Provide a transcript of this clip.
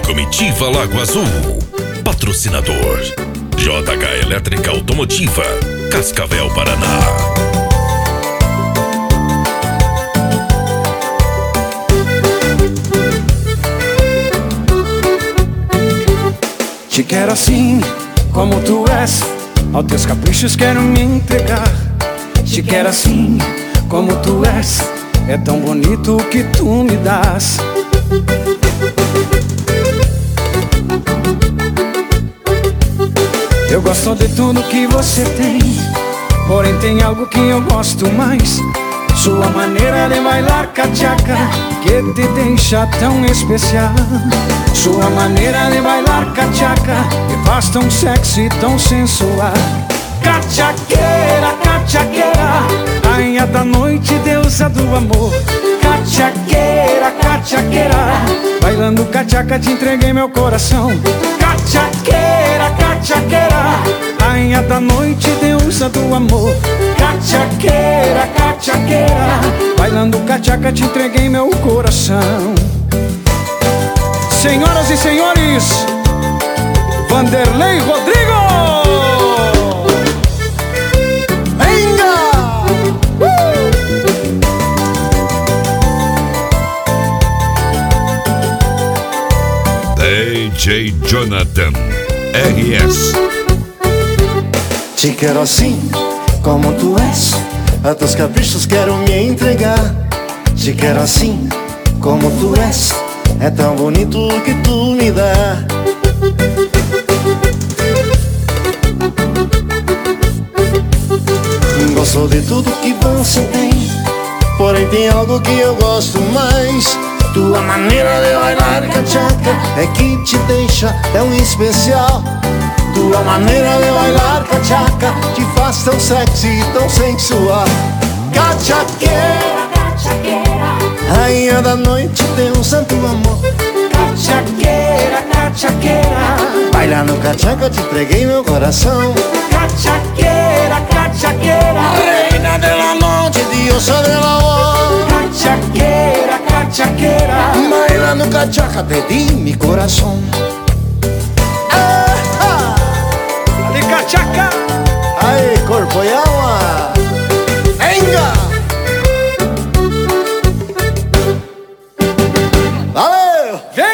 Comitiva Lago Azul. Patrocinador JH Elétrica Automotiva, Cascavel, Paraná. Te quero assim, como tu és, aos teus caprichos quero me entregar. Te quero assim, como tu és, é tão bonito o que tu me dás. Eu gosto de tudo que você tem, porém tem algo que eu gosto mais: sua maneira de bailar cachaca, que te deixa tão especial. Sua maneira de bailar cachaca, me faz tão sexy, tão sensual. Cachaqueira, cachaqueira, rainha da noite, deusa do amor. Cachaqueira, cachaqueira, bailando cachaca te entreguei meu coração. Cachaqueira, cachaqueira, rainha da noite, deusa do amor. Cachaqueira, cachaqueira, bailando cachaca te entreguei meu coração. Senhoras e senhores, Vanderlei Rodrigo! DJ Jonathan RS. Te quero assim, como tu és, a teus caprichos quero me entregar. Te quero assim, como tu és, é tão bonito o que tu me dá. Gosto de tudo que você tem, porém tem algo que eu gosto mais: tua maneira de bailar cachaca, é que te deixa tão especial. Tua maneira de bailar cachaca te faz tão sexy, tão sensual. Cachaqueira, cachaqueira, rainha da noite, deusa do amor. Cachaqueira, cachaqueira, bailando cachaca te entreguei meu coração. Cachaqueira, cachaqueira, reina de la noche, diosa del amor. Cachaqueira, cachaqueira, bailando cachaca te di mi coração.